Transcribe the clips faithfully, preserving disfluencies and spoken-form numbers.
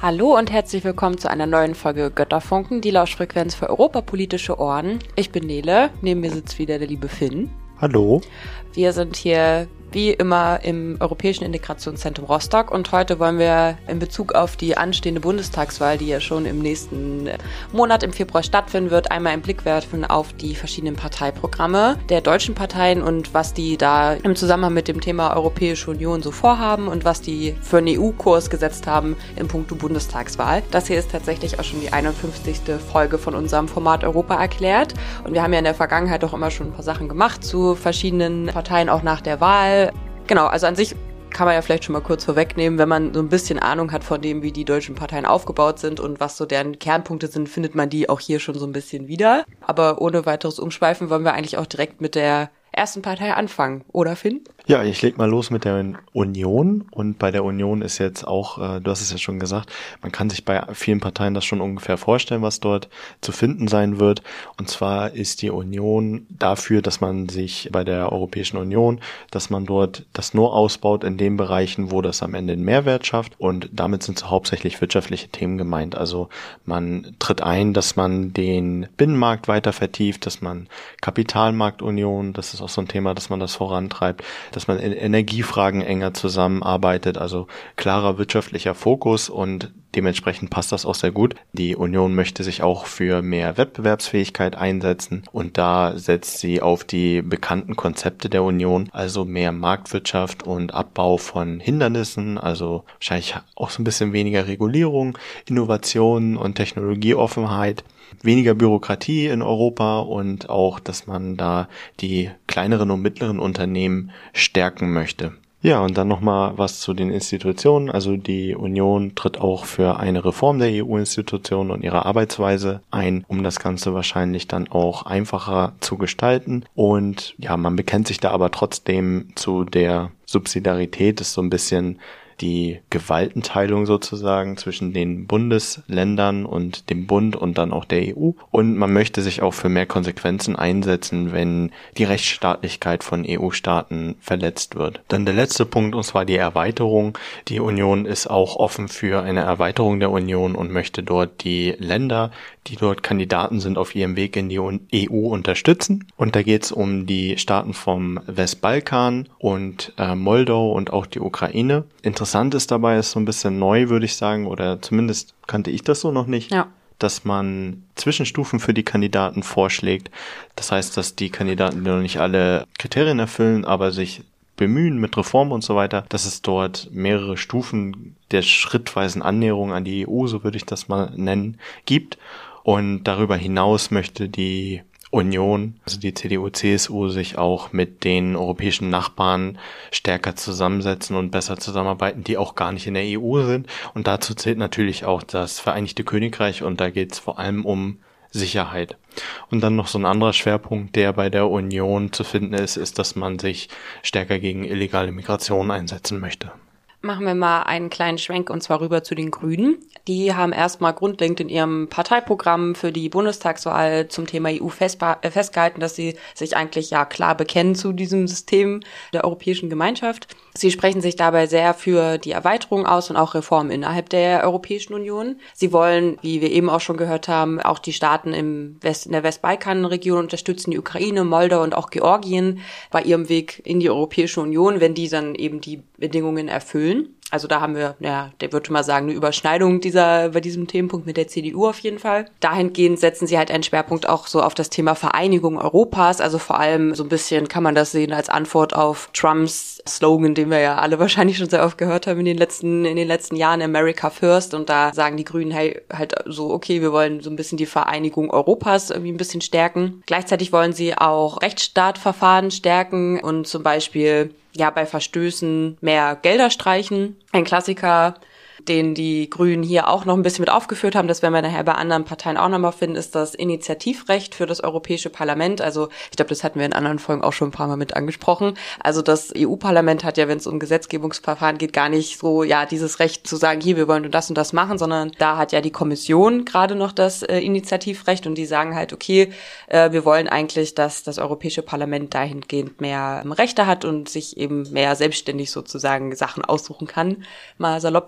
Hallo und herzlich willkommen zu einer neuen Folge Götterfunken, die Lauschfrequenz für europapolitische Ohren. Ich bin Nele, neben mir sitzt wieder der liebe Finn. Hallo. Wir sind hier wie immer im Europäischen Integrationszentrum Rostock und heute wollen wir in Bezug auf die anstehende Bundestagswahl, die ja schon im nächsten Monat im Februar stattfinden wird, einmal einen Blick werfen auf die verschiedenen Parteiprogramme der deutschen Parteien und was die da im Zusammenhang mit dem Thema Europäische Union so vorhaben und was die für einen E U-Kurs gesetzt haben in puncto Bundestagswahl. Das hier ist tatsächlich auch schon die einundfünfzigste Folge von unserem Format Europa erklärt und wir haben ja in der Vergangenheit auch immer schon ein paar Sachen gemacht zu verschiedenen Parteien, auch nach der Wahl. Genau, also an sich kann man ja vielleicht schon mal kurz vorwegnehmen, wenn man so ein bisschen Ahnung hat von dem, wie die deutschen Parteien aufgebaut sind und was so deren Kernpunkte sind, findet man die auch hier schon so ein bisschen wieder. Aber ohne weiteres Umschweifen wollen wir eigentlich auch direkt mit der ersten Partei anfangen, oder Finn? Ja, ich leg mal los mit der Union und bei der Union ist jetzt auch, äh, du hast es ja schon gesagt, man kann sich bei vielen Parteien das schon ungefähr vorstellen, was dort zu finden sein wird. Und zwar ist die Union dafür, dass man sich bei der Europäischen Union, dass man dort das nur ausbaut in den Bereichen, wo das am Ende einen Mehrwert schafft und damit sind so hauptsächlich wirtschaftliche Themen gemeint. Also man tritt ein, dass man den Binnenmarkt weiter vertieft, dass man Kapitalmarktunion, das ist auch so ein Thema, dass man das vorantreibt, dass man in Energiefragen enger zusammenarbeitet, also klarer wirtschaftlicher Fokus und dementsprechend passt das auch sehr gut. Die Union möchte sich auch für mehr Wettbewerbsfähigkeit einsetzen und da setzt sie auf die bekannten Konzepte der Union, also mehr Marktwirtschaft und Abbau von Hindernissen, also wahrscheinlich auch so ein bisschen weniger Regulierung, Innovation und Technologieoffenheit, weniger Bürokratie in Europa und auch, dass man da die kleineren und mittleren Unternehmen stärken möchte. Ja, und dann nochmal was zu den Institutionen. Also die Union tritt auch für eine Reform der E U-Institutionen und ihrer Arbeitsweise ein, um das Ganze wahrscheinlich dann auch einfacher zu gestalten. Und ja, man bekennt sich da aber trotzdem zu der Subsidiarität, ist so ein bisschen die Gewaltenteilung sozusagen zwischen den Bundesländern und dem Bund und dann auch der E U. Und man möchte sich auch für mehr Konsequenzen einsetzen, wenn die Rechtsstaatlichkeit von E U-Staaten verletzt wird. Dann der letzte Punkt, und zwar die Erweiterung. Die Union ist auch offen für eine Erweiterung der Union und möchte dort die Länder, die dort Kandidaten sind, auf ihrem Weg in die E U unterstützen. Und da geht es um die Staaten vom Westbalkan und äh, Moldau und auch die Ukraine. Interessant ist dabei, ist so ein bisschen neu, würde ich sagen, oder zumindest kannte ich das so noch nicht, ja, dass man Zwischenstufen für die Kandidaten vorschlägt. Das heißt, dass die Kandidaten, die noch nicht alle Kriterien erfüllen, aber sich bemühen mit Reformen und so weiter, dass es dort mehrere Stufen der schrittweisen Annäherung an die E U, so würde ich das mal nennen, gibt. Und darüber hinaus möchte die Union, also die C D U C S U, sich auch mit den europäischen Nachbarn stärker zusammensetzen und besser zusammenarbeiten, die auch gar nicht in der E U sind. Und dazu zählt natürlich auch das Vereinigte Königreich und da geht es vor allem um Sicherheit. Und dann noch so ein anderer Schwerpunkt, der bei der Union zu finden ist, ist, dass man sich stärker gegen illegale Migration einsetzen möchte. Machen wir mal einen kleinen Schwenk und zwar rüber zu den Grünen. Die haben erstmal grundlegend in ihrem Parteiprogramm für die Bundestagswahl zum Thema E U festba- äh, festgehalten, dass sie sich eigentlich ja klar bekennen zu diesem System der Europäischen Gemeinschaft. Sie sprechen sich dabei sehr für die Erweiterung aus und auch Reformen innerhalb der Europäischen Union. Sie wollen, wie wir eben auch schon gehört haben, auch die Staaten im West, in der Westbalkanregion unterstützen, die Ukraine, Moldau und auch Georgien bei ihrem Weg in die Europäische Union, wenn die dann eben die Bedingungen erfüllen. Also da haben wir, ja, der würde mal sagen, eine Überschneidung dieser, bei diesem Themenpunkt mit der C D U auf jeden Fall. Dahingehend setzen sie halt einen Schwerpunkt auch so auf das Thema Vereinigung Europas. Also vor allem so ein bisschen kann man das sehen als Antwort auf Trumps Slogan, den wir ja alle wahrscheinlich schon sehr oft gehört haben in den letzten, in den letzten Jahren, America First. Und da sagen die Grünen hey, halt so, okay, wir wollen so ein bisschen die Vereinigung Europas irgendwie ein bisschen stärken. Gleichzeitig wollen sie auch Rechtsstaatverfahren stärken und zum Beispiel ja bei Verstößen mehr Gelder streichen. Ein Klassiker, den die Grünen hier auch noch ein bisschen mit aufgeführt haben, das werden wir nachher bei anderen Parteien auch nochmal finden, ist das Initiativrecht für das Europäische Parlament. Also ich glaube, das hatten wir in anderen Folgen auch schon ein paar Mal mit angesprochen. Also das E U-Parlament hat ja, wenn es um Gesetzgebungsverfahren geht, gar nicht so ja dieses Recht zu sagen, hier, wir wollen das und das machen, sondern da hat ja die Kommission gerade noch das äh, Initiativrecht und die sagen halt, okay, äh, wir wollen eigentlich, dass das Europäische Parlament dahingehend mehr ähm, Rechte hat und sich eben mehr selbstständig sozusagen Sachen aussuchen kann, mal salopp formuliert.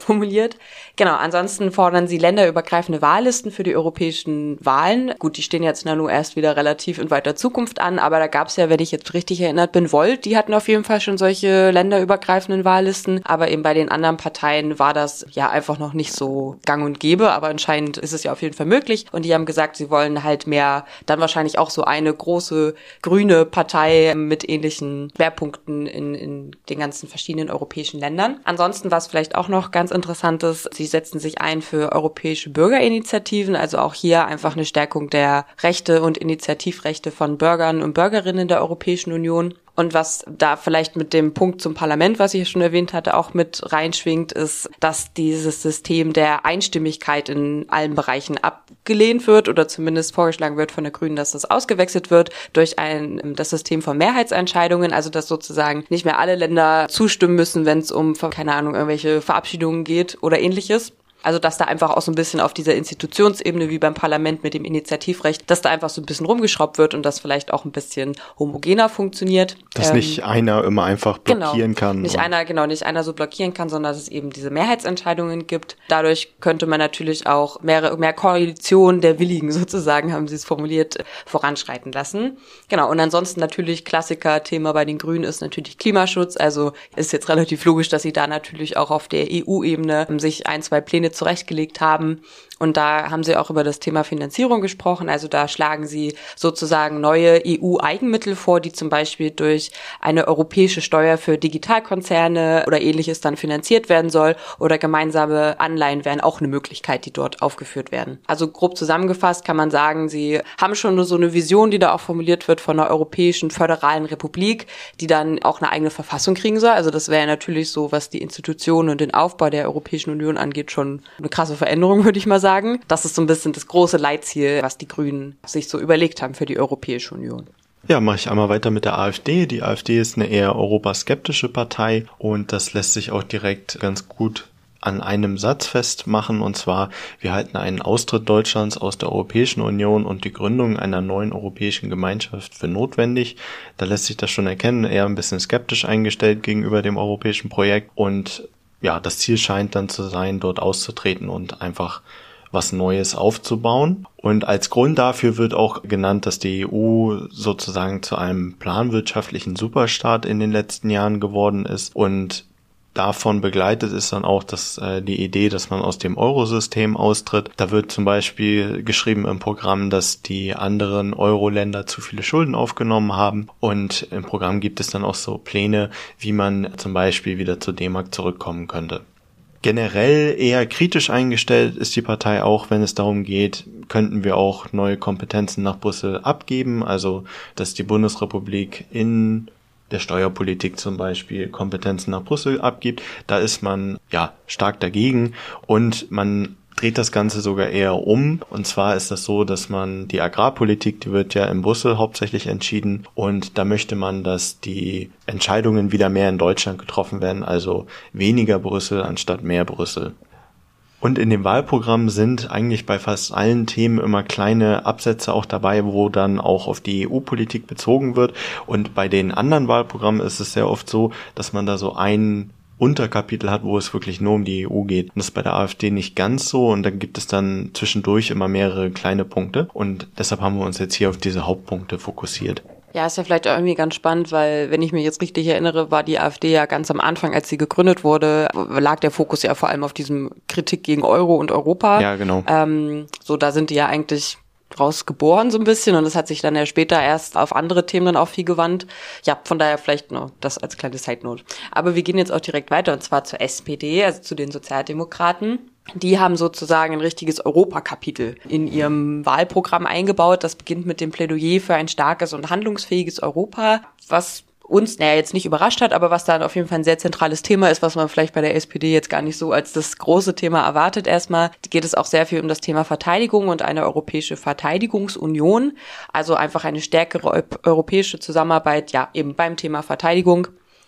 formuliert. Genau, ansonsten fordern sie länderübergreifende Wahllisten für die europäischen Wahlen. Gut, die stehen jetzt nur erst wieder relativ in weiter Zukunft an, aber da gab es ja, wenn ich jetzt richtig erinnert bin, Volt, die hatten auf jeden Fall schon solche länderübergreifenden Wahllisten, aber eben bei den anderen Parteien war das ja einfach noch nicht so gang und gäbe, aber anscheinend ist es ja auf jeden Fall möglich und die haben gesagt, sie wollen halt mehr, dann wahrscheinlich auch so eine große grüne Partei mit ähnlichen Schwerpunkten in, in den ganzen verschiedenen europäischen Ländern. Ansonsten, was vielleicht auch noch ganz interessant ist, sie setzen sich ein für europäische Bürgerinitiativen, also auch hier einfach eine Stärkung der Rechte und Initiativrechte von Bürgern und Bürgerinnen der Europäischen Union. Und was da vielleicht mit dem Punkt zum Parlament, was ich schon erwähnt hatte, auch mit reinschwingt, ist, dass dieses System der Einstimmigkeit in allen Bereichen abgelehnt wird oder zumindest vorgeschlagen wird von der Grünen, dass das ausgewechselt wird durch ein das System von Mehrheitsentscheidungen, also dass sozusagen nicht mehr alle Länder zustimmen müssen, wenn es um, keine Ahnung, irgendwelche Verabschiedungen geht oder ähnliches. Also dass da einfach auch so ein bisschen auf dieser Institutionsebene wie beim Parlament mit dem Initiativrecht, dass da einfach so ein bisschen rumgeschraubt wird und das vielleicht auch ein bisschen homogener funktioniert. Dass ähm, nicht einer immer einfach blockieren genau, kann. Nicht einer, genau, nicht einer so blockieren kann, sondern dass es eben diese Mehrheitsentscheidungen gibt. Dadurch könnte man natürlich auch mehr, mehr Koalition der Willigen sozusagen, haben sie es formuliert, voranschreiten lassen. Genau, und ansonsten natürlich Klassiker-Thema bei den Grünen ist natürlich Klimaschutz. Also ist jetzt relativ logisch, dass sie da natürlich auch auf der E U-Ebene sich ein, zwei Pläne zurechtgelegt haben. Und da haben sie auch über das Thema Finanzierung gesprochen. Also da schlagen sie sozusagen neue E U-Eigenmittel vor, die zum Beispiel durch eine europäische Steuer für Digitalkonzerne oder ähnliches dann finanziert werden soll. Oder gemeinsame Anleihen wären auch eine Möglichkeit, die dort aufgeführt werden. Also grob zusammengefasst kann man sagen, sie haben schon so eine Vision, die da auch formuliert wird von einer europäischen föderalen Republik, die dann auch eine eigene Verfassung kriegen soll. Also das wäre natürlich so, was die Institutionen und den Aufbau der Europäischen Union angeht, schon eine krasse Veränderung, würde ich mal sagen. Sagen. Das ist so ein bisschen das große Leitziel, was die Grünen sich so überlegt haben für die Europäische Union. Ja, mache ich einmal weiter mit der AfD. Die AfD ist eine eher europaskeptische Partei und das lässt sich auch direkt ganz gut an einem Satz festmachen, und zwar: Wir halten einen Austritt Deutschlands aus der Europäischen Union und die Gründung einer neuen europäischen Gemeinschaft für notwendig. Da lässt sich das schon erkennen, eher ein bisschen skeptisch eingestellt gegenüber dem europäischen Projekt, und ja, das Ziel scheint dann zu sein, dort auszutreten und einfach was Neues aufzubauen. Und als Grund dafür wird auch genannt, dass die E U sozusagen zu einem planwirtschaftlichen Superstaat in den letzten Jahren geworden ist, und davon begleitet ist dann auch das, äh, die Idee, dass man aus dem Eurosystem austritt. Da wird zum Beispiel geschrieben im Programm, dass die anderen Euro-Länder zu viele Schulden aufgenommen haben, und im Programm gibt es dann auch so Pläne, wie man zum Beispiel wieder zur D-Mark zurückkommen könnte. Generell eher kritisch eingestellt ist die Partei auch, wenn es darum geht, könnten wir auch neue Kompetenzen nach Brüssel abgeben, also dass die Bundesrepublik in der Steuerpolitik zum Beispiel Kompetenzen nach Brüssel abgibt. Da ist man ja stark dagegen, und man dreht das Ganze sogar eher um. Und zwar ist das so, dass man die Agrarpolitik, die wird ja in Brüssel hauptsächlich entschieden, und da möchte man, dass die Entscheidungen wieder mehr in Deutschland getroffen werden, also weniger Brüssel anstatt mehr Brüssel. Und in dem Wahlprogramm sind eigentlich bei fast allen Themen immer kleine Absätze auch dabei, wo dann auch auf die E U-Politik bezogen wird. Und bei den anderen Wahlprogrammen ist es sehr oft so, dass man da so ein Unterkapitel hat, wo es wirklich nur um die E U geht. Und das ist bei der AfD nicht ganz so, und dann gibt es dann zwischendurch immer mehrere kleine Punkte, und deshalb haben wir uns jetzt hier auf diese Hauptpunkte fokussiert. Ja, ist ja vielleicht irgendwie ganz spannend, weil, wenn ich mich jetzt richtig erinnere, war die AfD ja ganz am Anfang, als sie gegründet wurde, lag der Fokus ja vor allem auf diesem Kritik gegen Euro und Europa. Ja, genau. Ähm, so, da sind die ja eigentlich rausgeboren so ein bisschen, und es hat sich dann ja später erst auf andere Themen dann auch viel gewandt. Ja, von daher vielleicht nur das als kleine Side-Note. Aber wir gehen jetzt auch direkt weiter, und zwar zur S P D, also zu den Sozialdemokraten. Die haben sozusagen ein richtiges Europakapitel in ihrem Wahlprogramm eingebaut. Das beginnt mit dem Plädoyer für ein starkes und handlungsfähiges Europa, was uns, naja, jetzt nicht überrascht hat, aber was dann auf jeden Fall ein sehr zentrales Thema ist, was man vielleicht bei der S P D jetzt gar nicht so als das große Thema erwartet. Erstmal geht es auch sehr viel um das Thema Verteidigung und eine europäische Verteidigungsunion, also einfach eine stärkere europäische Zusammenarbeit, ja, eben beim Thema Verteidigung.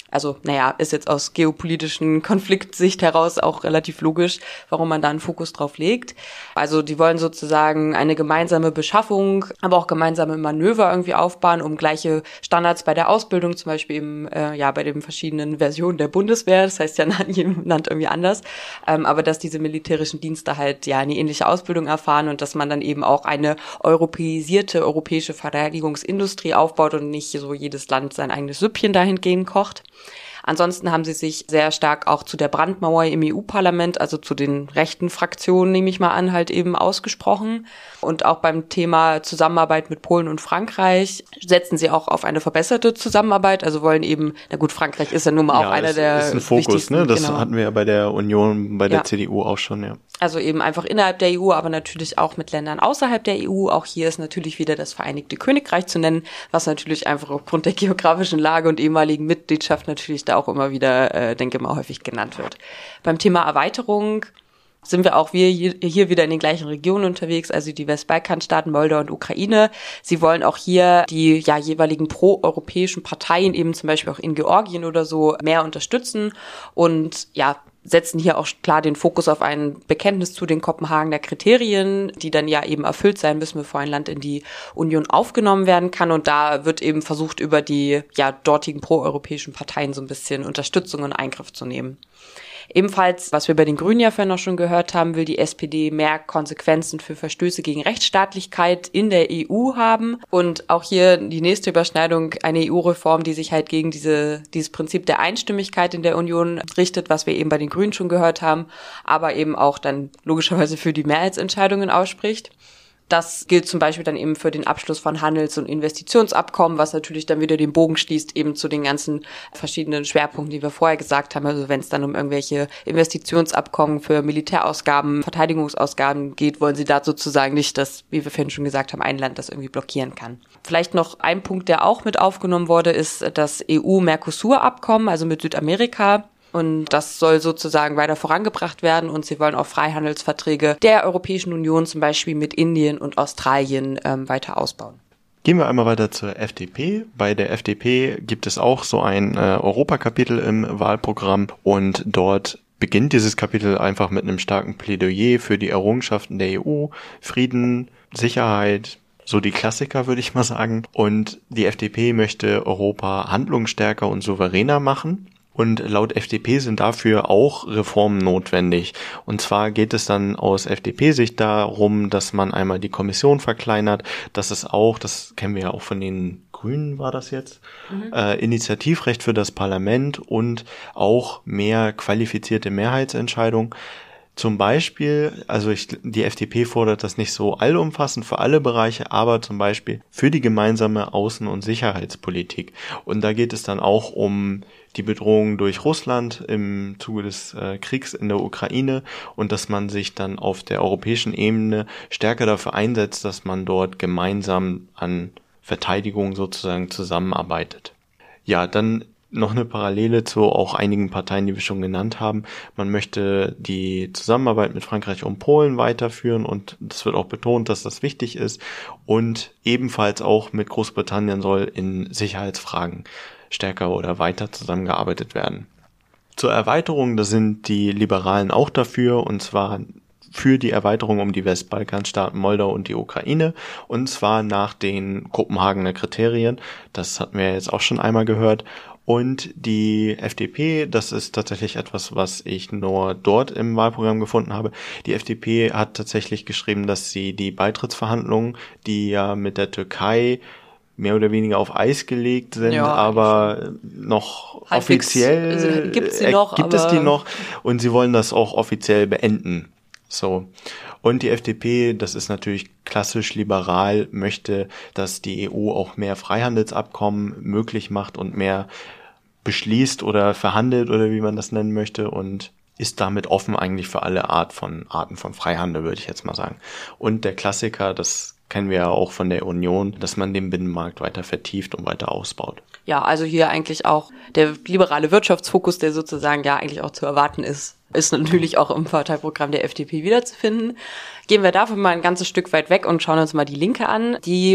Also, naja, ist jetzt aus geopolitischen Konfliktsicht heraus auch relativ logisch, warum man da einen Fokus drauf legt. Also, die wollen sozusagen eine gemeinsame Beschaffung, aber auch gemeinsame Manöver irgendwie aufbauen, um gleiche Standards bei der Ausbildung, zum Beispiel eben, äh, ja, bei den verschiedenen Versionen der Bundeswehr, das heißt ja in jedem Land irgendwie anders, ähm, aber dass diese militärischen Dienste halt, ja, eine ähnliche Ausbildung erfahren und dass man dann eben auch eine europäisierte europäische Verteidigungsindustrie aufbaut und nicht so jedes Land sein eigenes Süppchen dahingehend kocht. Ansonsten haben sie sich sehr stark auch zu der Brandmauer im E U-Parlament, also zu den rechten Fraktionen, nehme ich mal an, halt eben ausgesprochen. Und auch beim Thema Zusammenarbeit mit Polen und Frankreich setzen sie auch auf eine verbesserte Zusammenarbeit, also wollen eben, na gut, Frankreich ist ja nun mal ja, auch einer der ist ein Fokus, ne? Das genau. hatten wir ja bei der Union, bei der ja. C D U auch schon, ja. Also eben einfach innerhalb der E U, aber natürlich auch mit Ländern außerhalb der E U. Auch hier ist natürlich wieder das Vereinigte Königreich zu nennen, was natürlich einfach aufgrund der geografischen Lage und ehemaligen Mitgliedschaft natürlich da auch immer wieder, äh, denke ich mal, häufig genannt wird. Beim Thema Erweiterung sind wir auch wir hier wieder in den gleichen Regionen unterwegs, also die Westbalkanstaaten, Moldau und Ukraine. Sie wollen auch hier die ja jeweiligen proeuropäischen Parteien, eben zum Beispiel auch in Georgien oder so, mehr unterstützen und ja, setzen hier auch klar den Fokus auf ein Bekenntnis zu den Kopenhagener Kriterien, die dann ja eben erfüllt sein müssen, bevor ein Land in die Union aufgenommen werden kann. Und da wird eben versucht, über die ja dortigen proeuropäischen Parteien so ein bisschen Unterstützung und Eingriff zu nehmen. Ebenfalls, was wir bei den Grünen ja vorhin noch schon gehört haben, will die S P D mehr Konsequenzen für Verstöße gegen Rechtsstaatlichkeit in der E U haben. Und auch hier die nächste Überschneidung, eine E U-Reform, die sich halt gegen diese dieses Prinzip der Einstimmigkeit in der Union richtet, was wir eben bei den Grünen schon gehört haben, aber eben auch dann logischerweise für die Mehrheitsentscheidungen ausspricht. Das gilt zum Beispiel dann eben für den Abschluss von Handels- und Investitionsabkommen, was natürlich dann wieder den Bogen schließt eben zu den ganzen verschiedenen Schwerpunkten, die wir vorher gesagt haben. Also wenn es dann um irgendwelche Investitionsabkommen für Militärausgaben, Verteidigungsausgaben geht, wollen sie da sozusagen nicht, dass, wie wir vorhin schon gesagt haben, ein Land das irgendwie blockieren kann. Vielleicht noch ein Punkt, der auch mit aufgenommen wurde, ist das E U-Mercosur-Abkommen, also mit Südamerika. Und das soll sozusagen weiter vorangebracht werden und sie wollen auch Freihandelsverträge der Europäischen Union, zum Beispiel mit Indien und Australien, ähm, weiter ausbauen. Gehen wir einmal weiter zur F D P. Bei der F D P gibt es auch so ein äh, Europakapitel im Wahlprogramm und dort beginnt dieses Kapitel einfach mit einem starken Plädoyer für die Errungenschaften der E U, Frieden, Sicherheit, so die Klassiker, würde ich mal sagen. Und die F D P möchte Europa handlungsstärker und souveräner machen. Und laut F D P sind dafür auch Reformen notwendig. Und zwar geht es dann aus F D P-Sicht darum, dass man einmal die Kommission verkleinert, dass es auch, das kennen wir ja auch von den Grünen, war das jetzt, mhm. äh, Initiativrecht für das Parlament und auch mehr qualifizierte Mehrheitsentscheidungen. Zum Beispiel, also ich, die F D P fordert das nicht so allumfassend für alle Bereiche, aber zum Beispiel für die gemeinsame Außen- und Sicherheitspolitik. Und da geht es dann auch um die Bedrohung durch Russland im Zuge des äh, Kriegs in der Ukraine und dass man sich dann auf der europäischen Ebene stärker dafür einsetzt, dass man dort gemeinsam an Verteidigung sozusagen zusammenarbeitet. Ja, dann noch eine Parallele zu auch einigen Parteien, die wir schon genannt haben. Man möchte die Zusammenarbeit mit Frankreich und Polen weiterführen und es wird auch betont, dass das wichtig ist. Und ebenfalls auch mit Großbritannien soll in Sicherheitsfragen stärker oder weiter zusammengearbeitet werden. Zur Erweiterung, da sind die Liberalen auch dafür, und zwar für die Erweiterung um die Westbalkanstaaten Moldau und die Ukraine, und zwar nach den Kopenhagener Kriterien. Das hatten wir jetzt auch schon einmal gehört. Und die F D P, das ist tatsächlich etwas, was ich nur dort im Wahlprogramm gefunden habe. Die F D P hat tatsächlich geschrieben, dass sie die Beitrittsverhandlungen, die ja mit der Türkei mehr oder weniger auf Eis gelegt sind, ja, aber noch halbwegs offiziell also gibt's sie noch, gibt es die noch und sie wollen das auch offiziell beenden. So. Und die F D P, das ist natürlich klassisch liberal, möchte, dass die E U auch mehr Freihandelsabkommen möglich macht und mehr beschließt oder verhandelt oder wie man das nennen möchte und ist damit offen eigentlich für alle Art von Arten von Freihandel, würde ich jetzt mal sagen. Und der Klassiker, das kennen wir ja auch von der Union, dass man den Binnenmarkt weiter vertieft und weiter ausbaut. Ja, also hier eigentlich auch der liberale Wirtschaftsfokus, der sozusagen ja eigentlich auch zu erwarten ist, ist natürlich auch im Parteiprogramm der F D P wiederzufinden. Gehen wir dafür mal ein ganzes Stück weit weg und schauen uns mal die Linke an. Die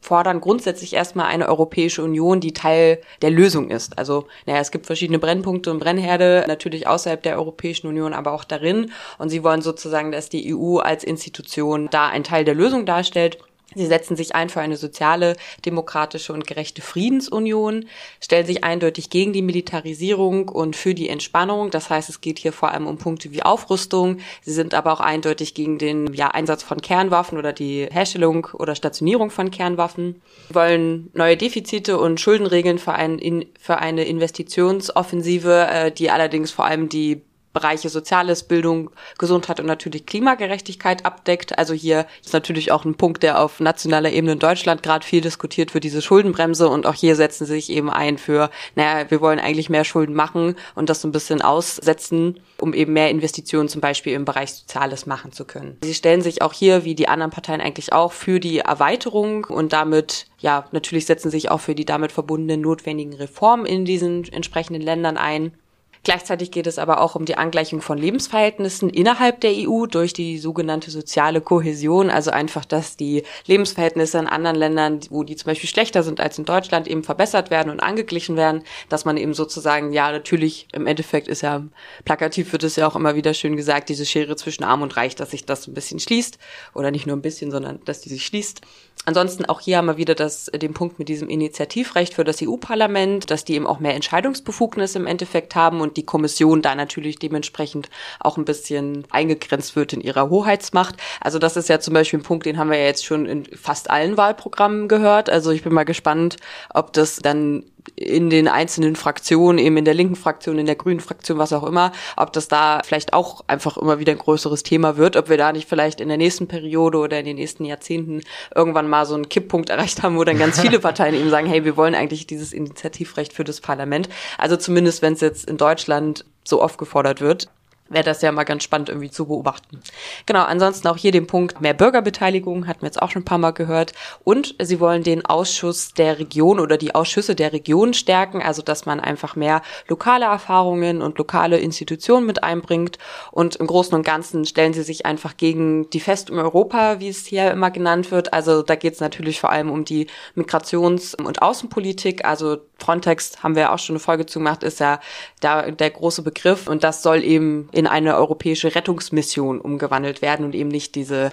fordern grundsätzlich erstmal eine Europäische Union, die Teil der Lösung ist. Also, naja, es gibt verschiedene Brennpunkte und Brennherde, natürlich außerhalb der Europäischen Union, aber auch darin. Und sie wollen sozusagen, dass die E U als Institution da ein Teil der Lösung darstellt. Sie setzen sich ein für eine soziale, demokratische und gerechte Friedensunion, stellen sich eindeutig gegen die Militarisierung und für die Entspannung. Das heißt, es geht hier vor allem um Punkte wie Aufrüstung. Sie sind aber auch eindeutig gegen den ja, Einsatz von Kernwaffen oder die Herstellung oder Stationierung von Kernwaffen. Sie wollen neue Defizite und Schuldenregeln für, ein, für eine Investitionsoffensive, äh, die allerdings vor allem die Bereiche Soziales, Bildung, Gesundheit und natürlich Klimagerechtigkeit abdeckt. Also hier ist natürlich auch ein Punkt, der auf nationaler Ebene in Deutschland gerade viel diskutiert wird, diese Schuldenbremse. Und auch hier setzen sie sich eben ein für, naja, wir wollen eigentlich mehr Schulden machen und das so ein bisschen aussetzen, um eben mehr Investitionen zum Beispiel im Bereich Soziales machen zu können. Sie stellen sich auch hier, wie die anderen Parteien eigentlich auch, für die Erweiterung und damit, ja, natürlich setzen sich auch für die damit verbundenen notwendigen Reformen in diesen entsprechenden Ländern ein. Gleichzeitig geht es aber auch um die Angleichung von Lebensverhältnissen innerhalb der E U durch die sogenannte soziale Kohäsion, also einfach, dass die Lebensverhältnisse in anderen Ländern, wo die zum Beispiel schlechter sind als in Deutschland, eben verbessert werden und angeglichen werden, dass man eben sozusagen, ja natürlich, im Endeffekt ist ja, plakativ wird es ja auch immer wieder schön gesagt, diese Schere zwischen Arm und Reich, dass sich das ein bisschen schließt, oder nicht nur ein bisschen, sondern dass die sich schließt. Ansonsten auch hier haben wir wieder das, den Punkt mit diesem Initiativrecht für das E U-Parlament, dass die eben auch mehr Entscheidungsbefugnis im Endeffekt haben und die Kommission da natürlich dementsprechend auch ein bisschen eingegrenzt wird in ihrer Hoheitsmacht. Also das ist ja zum Beispiel ein Punkt, den haben wir ja jetzt schon in fast allen Wahlprogrammen gehört. Also ich bin mal gespannt, ob das dann in den einzelnen Fraktionen, eben in der linken Fraktion, in der grünen Fraktion, was auch immer, ob das da vielleicht auch einfach immer wieder ein größeres Thema wird, ob wir da nicht vielleicht in der nächsten Periode oder in den nächsten Jahrzehnten irgendwann mal so einen Kipppunkt erreicht haben, wo dann ganz viele Parteien eben sagen, hey, wir wollen eigentlich dieses Initiativrecht für das Parlament. Also zumindest, wenn es jetzt in Deutschland so oft gefordert wird, wäre das ja mal ganz spannend irgendwie zu beobachten. Genau, ansonsten auch hier den Punkt mehr Bürgerbeteiligung, hatten wir jetzt auch schon ein paar Mal gehört. Und sie wollen den Ausschuss der Region oder die Ausschüsse der Region stärken, also dass man einfach mehr lokale Erfahrungen und lokale Institutionen mit einbringt. Und im Großen und Ganzen stellen sie sich einfach gegen die Festung Europa, wie es hier immer genannt wird. Also da geht es natürlich vor allem um die Migrations- und Außenpolitik. Also Frontex, haben wir auch schon eine Folge zu gemacht, ist ja da der große Begriff. Und das soll eben in eine europäische Rettungsmission umgewandelt werden und eben nicht diese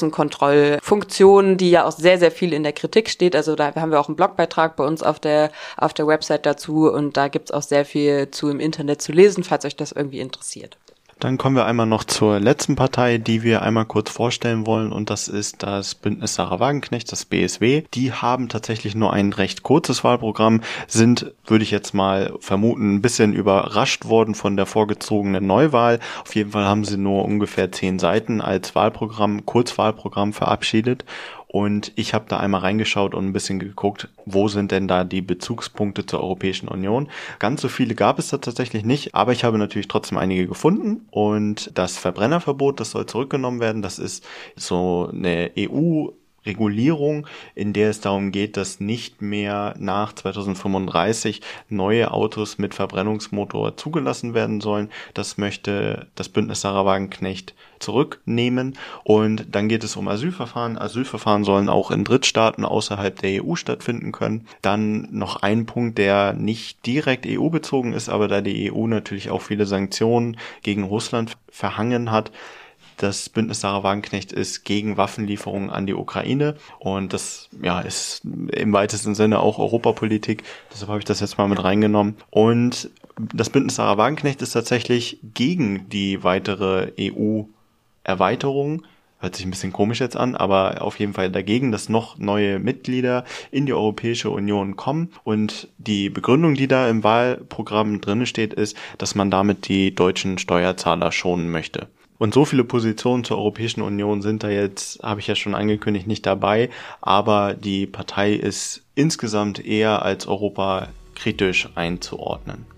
Außenkontrollfunktion, die ja auch sehr, sehr viel in der Kritik steht. Also da haben wir auch einen Blogbeitrag bei uns auf der auf der Website dazu und da gibt's auch sehr viel zu im Internet zu lesen, falls euch das irgendwie interessiert. Dann kommen wir einmal noch zur letzten Partei, die wir einmal kurz vorstellen wollen, und das ist das Bündnis Sarah Wagenknecht, das B S W. Die haben tatsächlich nur ein recht kurzes Wahlprogramm, sind, würde ich jetzt mal vermuten, ein bisschen überrascht worden von der vorgezogenen Neuwahl. Auf jeden Fall haben sie nur ungefähr zehn Seiten als Wahlprogramm, Kurzwahlprogramm verabschiedet. Und ich habe da einmal reingeschaut und ein bisschen geguckt, wo sind denn da die Bezugspunkte zur Europäischen Union. Ganz so viele gab es da tatsächlich nicht, aber ich habe natürlich trotzdem einige gefunden. Und das Verbrennerverbot, das soll zurückgenommen werden. Das ist so eine E U- Regulierung, in der es darum geht, dass nicht mehr nach zweitausendfünfunddreißig neue Autos mit Verbrennungsmotor zugelassen werden sollen. Das möchte das Bündnis Sarah Wagenknecht zurücknehmen. Und dann geht es um Asylverfahren. Asylverfahren sollen auch in Drittstaaten außerhalb der E U stattfinden können. Dann noch ein Punkt, der nicht direkt E U-bezogen ist, aber da die E U natürlich auch viele Sanktionen gegen Russland verhangen hat. Das Bündnis Sarah Wagenknecht ist gegen Waffenlieferungen an die Ukraine und das ja ist im weitesten Sinne auch Europapolitik. Deshalb habe ich das jetzt mal mit reingenommen. Und das Bündnis Sarah Wagenknecht ist tatsächlich gegen die weitere E U-Erweiterung. Hört sich ein bisschen komisch jetzt an, aber auf jeden Fall dagegen, dass noch neue Mitglieder in die Europäische Union kommen. Und die Begründung, die da im Wahlprogramm drin steht, ist, dass man damit die deutschen Steuerzahler schonen möchte. Und so viele Positionen zur Europäischen Union sind da jetzt, habe ich ja schon angekündigt, nicht dabei. Aber die Partei ist insgesamt eher als Europa kritisch einzuordnen.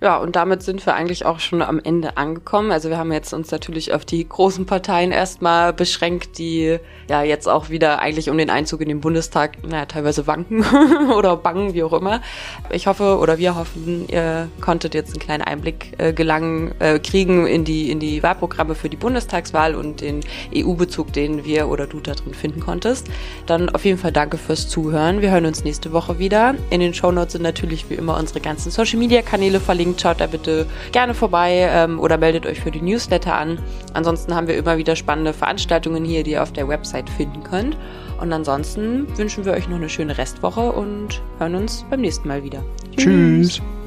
Ja, und damit sind wir eigentlich auch schon am Ende angekommen. Also wir haben jetzt uns natürlich auf die großen Parteien erstmal beschränkt, die ja jetzt auch wieder eigentlich um den Einzug in den Bundestag, naja, teilweise wanken oder bangen, wie auch immer. Ich hoffe oder wir hoffen, ihr konntet jetzt einen kleinen Einblick äh, gelangen, äh, kriegen in die, in die Wahlprogramme für die Bundestagswahl und den E U-Bezug, den wir oder du da drin finden konntest. Dann auf jeden Fall danke fürs Zuhören. Wir hören uns nächste Woche wieder. In den Shownotes sind natürlich wie immer unsere ganzen Social-Media-Kanäle verlinkt. Schaut da bitte gerne vorbei ähm, oder meldet euch für die Newsletter an. Ansonsten haben wir immer wieder spannende Veranstaltungen hier, die ihr auf der Website finden könnt. Und ansonsten wünschen wir euch noch eine schöne Restwoche und hören uns beim nächsten Mal wieder. Tschüss! Tschüss.